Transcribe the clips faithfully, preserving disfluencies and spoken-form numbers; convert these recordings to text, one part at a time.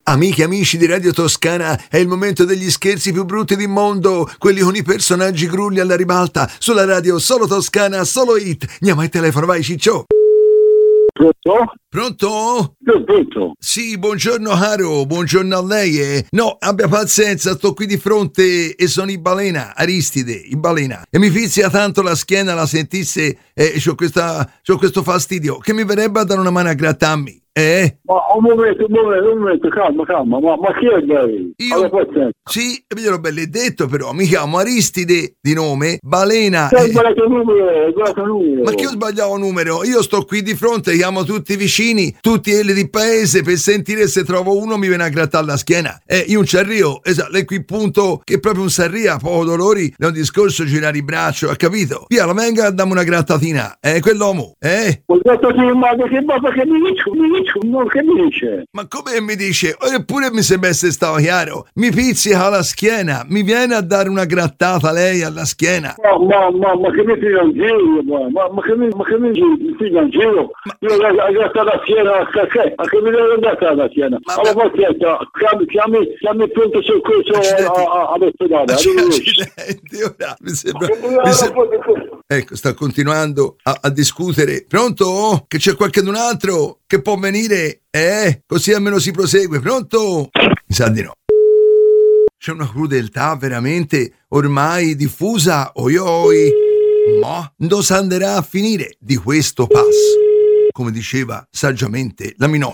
Amiche e amici di Radio Toscana, è il momento degli scherzi più brutti del mondo, quelli con i personaggi grulli alla ribalta, sulla radio solo Toscana, solo hit. Andiamo al telefono, vai Ciccio. Pronto? Pronto? Io pronto. Sì, buongiorno Caro, buongiorno a lei. Eh. No, abbia pazienza, sto qui di fronte e sono i Balena, Aristide, i Balena. E mi fizia tanto la schiena, la sentisse, e eh, c'ho, questa, c'ho questo fastidio, che mi verrebbe a dare una mano a grattarmi. Eh? Ma un momento, un momento, un momento, calma, calma, ma, ma chi è lei? Io? Sì, gliel'ho belle detto però, mi chiamo Aristide di nome, Balena. Sei sbagliato il numero, sbagliato il numero. Ma che ho sbagliato numero? Io sto qui di fronte, chiamo tutti i vicini, tutti quelli di paese per sentire se trovo uno mi viene a grattare la schiena. Eh, io un c'arrio, esatto, lei qui punto che è proprio un sarria, poco dolori, è un discorso girare il braccio, ha capito? Via, la venga, dammi una grattatina, eh, quell'uomo, eh? Ho detto che ma che cosa che mi dice, mi dice, no, che mi dice? Ma come mi dice? Eppure mi sembra essere stato chiaro, mi pizzica la schiena, mi viene a dare una grattata lei alla schiena. Ma, ma, ma, ma che mi tira in giro, ma, ma, ma che mi, ma che mi tira in giro? Ma... Io ho grattato la schiena, a che? A che mi devo grattare la schiena? Ma, allora, ma... pazienza, chiami, chiami, chiami pronto soccorso all'ospedale. Accidenti, ora mi sembra... Mi sembra... Ecco, sta continuando a, a discutere. Pronto? Che c'è qualcun altro che può venire? Eh? Così almeno si prosegue. Pronto? Mi sa di no. C'è una crudeltà veramente ormai diffusa. Oi oi. Ma non si andrà a finire di questo passo. Come diceva saggiamente la Minò.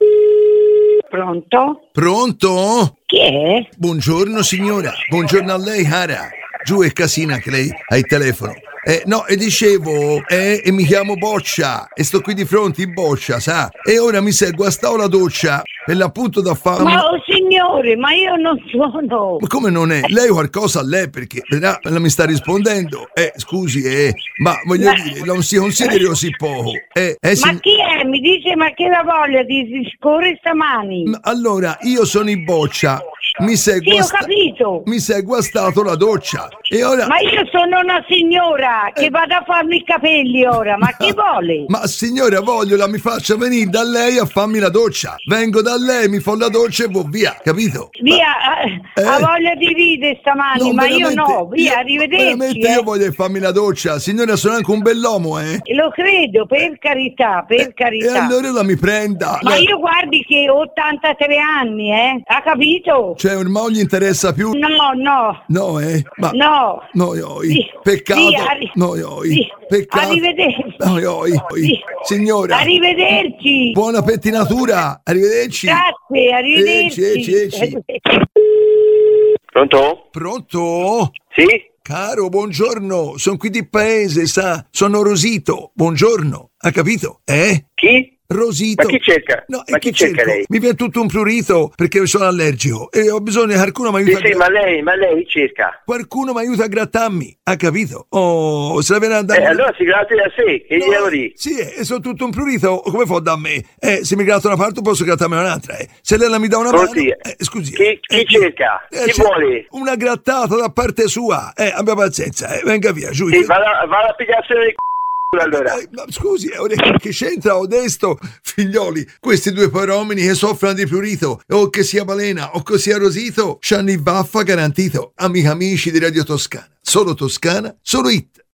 Pronto? Pronto? Chi è? Buongiorno signora. Buongiorno a lei, cara. Giù è casina che lei ha il telefono. Eh, no, e dicevo, eh, e mi chiamo Boccia, e sto qui di fronte in Boccia, sa? E ora mi seguo a stavo la doccia, per l'appunto da fare... Ma oh, signore, ma io non sono... Ma come non è? Lei qualcosa a lei, perché vedrà, la mi sta rispondendo. Eh, scusi, eh, ma voglio ma... dire, non si consideri così poco. Eh, eh, ma si... chi è? Mi dice, ma che la voglia di scorrere stamani? Ma allora, io sono in Boccia. Mi seguo, sì, ho sta- capito. mi seguo a stato la doccia e ora... Ma io sono una signora che eh... vado a farmi i capelli ora, ma chi vuole? Ma signora, voglio la mi faccia venire da lei a farmi la doccia. Vengo da lei, mi fa la doccia e vo via, capito? Via, ma... eh... ha voglia di ridere stamani, no, ma io no, via, io, arrivederci. Veramente eh. io voglio farmi la doccia, signora, sono anche un bell'uomo, eh? Lo credo, per carità, per eh, carità. E allora la mi prenda. Ma la... io guardi che ho ottantatré anni, eh? Ha capito? Cioè, ormai non gli interessa più? No, no. No, eh? Ma... No. No, io, sì. Peccato. Sì, arri... No, io, sì. Peccato. Arrivederci. No, io, sì. Signora. Arrivederci. Buona pettinatura. Arrivederci. Grazie, arrivederci. Arrivederci. Pronto? Pronto? Sì? Caro, buongiorno. Sono qui di paese, sa? Sono Rosito. Buongiorno. Ha capito? Eh? Chi? Rosito. Ma chi cerca? No, ma chi, chi cerca cerco? lei? Mi viene tutto un prurito perché sono allergico e ho bisogno che qualcuno mi aiuti sì, a sì, ma lei, ma lei cerca. Qualcuno mi aiuta a grattarmi, ha capito? Oh, se la viene a dare... Eh, allora si gratta da sé, che no, gli devo dire? Sì, e sono tutto un prurito, come fa da me? Eh, se mi gratta una parte posso grattarmi un'altra, eh. Se lei la mi dà una mano... Sì. Eh, scusi. Chi, chi eh, cerca? Eh, chi vuole? Una grattata da parte sua. Eh, abbia pazienza, eh, venga via, giù. Sì, vada, vada a pigliarsene il c***o allora. Eh, ma scusi, eh, che c'entra Odesto, figlioli, questi due poromini che soffrono di prurito, o che sia Balena o che sia Rosito, c'hanno il vaffa garantito. Amici amici di Radio Toscana, solo Toscana, solo hit.